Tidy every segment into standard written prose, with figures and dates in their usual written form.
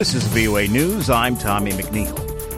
This is VOA News. I'm Tommy McNeil.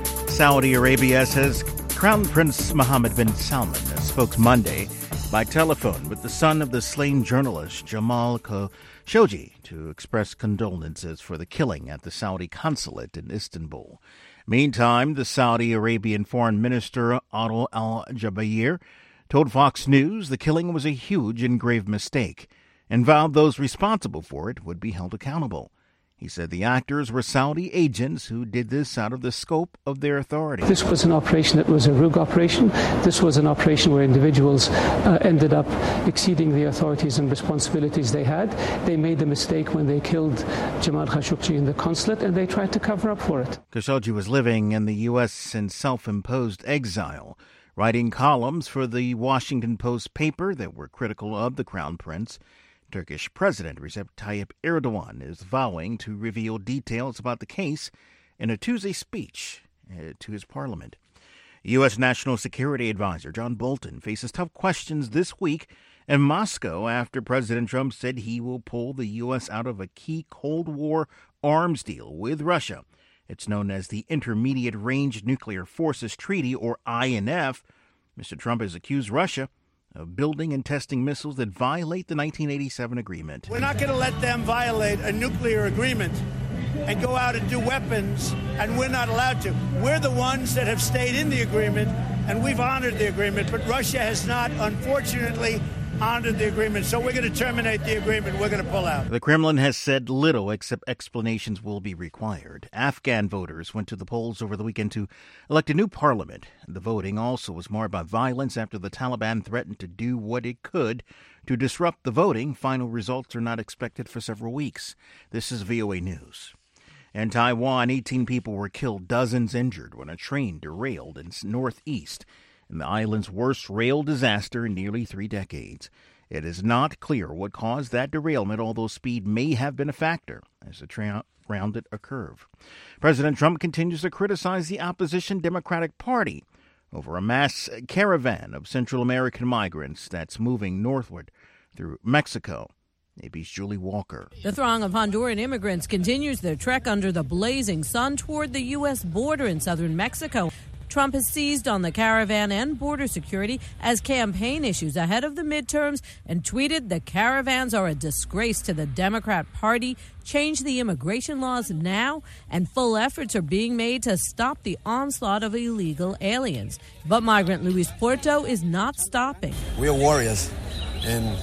Saudi Arabia says Crown Prince Mohammed bin Salman spoke Monday by telephone with the son of the slain journalist Jamal Khashoggi to express condolences for the killing at the Saudi consulate in Istanbul. Meantime, the Saudi Arabian Foreign Minister Adel al-Jubeir told Fox News the killing was a huge and grave mistake and vowed those responsible for it would be held accountable. He said the actors were Saudi agents who did this out of the scope of their authority. This was an operation that was a rogue operation. This was an operation where individuals ended up exceeding the authorities and responsibilities they had. They made the mistake when they killed Jamal Khashoggi in the consulate, and they tried to cover up for it. Khashoggi was living in the U.S. in self-imposed exile, writing columns for the Washington Post paper that were critical of the Crown Prince. Turkish President Recep Tayyip Erdogan is vowing to reveal details about the case in a Tuesday speech to his parliament. U.S. National Security Advisor John Bolton faces tough questions this week in Moscow after President Trump said he will pull the U.S. out of a key Cold War arms deal with Russia. It's known as the Intermediate Range Nuclear Forces Treaty, or INF. Mr. Trump has accused Russia of building and testing missiles that violate the 1987 agreement. We're not going to let them violate a nuclear agreement and go out and do weapons, and we're not allowed to. We're the ones that have stayed in the agreement, and we've honored the agreement, but Russia has not, unfortunately, honored the agreement. So we're going to terminate the agreement. We're going to pull out. The Kremlin has said little, except explanations will be required. Afghan voters went to the polls over the weekend to elect a new parliament. The voting also was marred by violence after the Taliban threatened to do what it could to disrupt the voting. Final results are not expected for several weeks. This is VOA News. In Taiwan, 18 people were killed, dozens injured when a train derailed in northeast in the island's worst rail disaster in nearly 3 decades. It is not clear what caused that derailment, although speed may have been a factor as the train rounded a curve. President Trump continues to criticize the opposition Democratic Party over a mass caravan of Central American migrants that's moving northward through Mexico. AB's Julie Walker. The throng of Honduran immigrants continues their trek under the blazing sun toward the U.S. border in southern Mexico. Trump has seized on the caravan and border security as campaign issues ahead of the midterms and tweeted the caravans are a disgrace to the Democrat Party, change the immigration laws now, and full efforts are being made to stop the onslaught of illegal aliens. But migrant Luis Porto is not stopping. We're warriors, and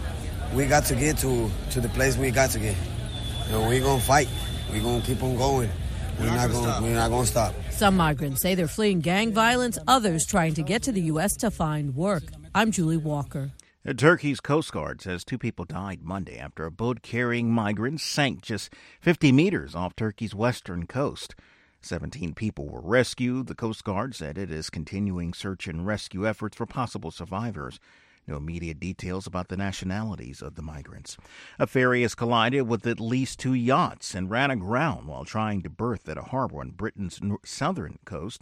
we got to get to the place we got to get. We're going to fight. We're going to keep on going. We're not going to stop. Some migrants say they're fleeing gang violence, others trying to get to the U.S. to find work. I'm Julie Walker. Turkey's Coast Guard says 2 people died Monday after a boat carrying migrants sank just 50 meters off Turkey's western coast. 17 people were rescued. The Coast Guard said it is continuing search and rescue efforts for possible survivors. No immediate details about the nationalities of the migrants. A ferry has collided with at least 2 yachts and ran aground while trying to berth at a harbor on Britain's southern coast.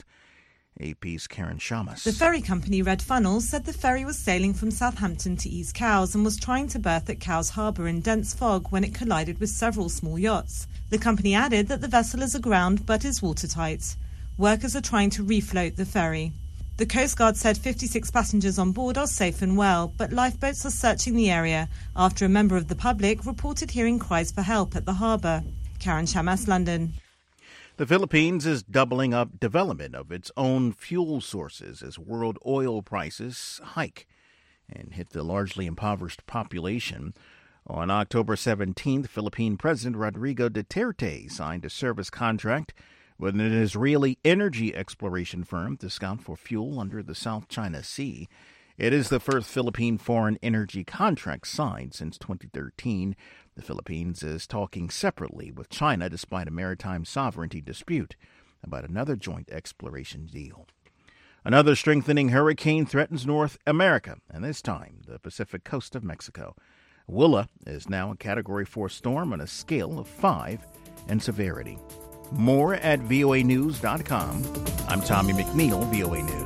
AP's Karen Shamas. The ferry company Red Funnels said the ferry was sailing from Southampton to East Cowes and was trying to berth at Cowes Harbour in dense fog when it collided with several small yachts. The company added that the vessel is aground but is watertight. Workers are trying to refloat the ferry. The Coast Guard said 56 passengers on board are safe and well, but lifeboats are searching the area after a member of the public reported hearing cries for help at the harbour. Karen Shamas, London. The Philippines is doubling up development of its own fuel sources as world oil prices hike and hit the largely impoverished population. On October 17th, Philippine President Rodrigo Duterte signed a service contract with an Israeli energy exploration firm to scout for fuel under the South China Sea. It is the first Philippine foreign energy contract signed since 2013. The Philippines is talking separately with China despite a maritime sovereignty dispute about another joint exploration deal. Another strengthening hurricane threatens North America, and this time the Pacific coast of Mexico. Willa is now a Category 4 storm on a scale of 5 in severity. More at voanews.com. I'm Tommy McNeil, VOA News.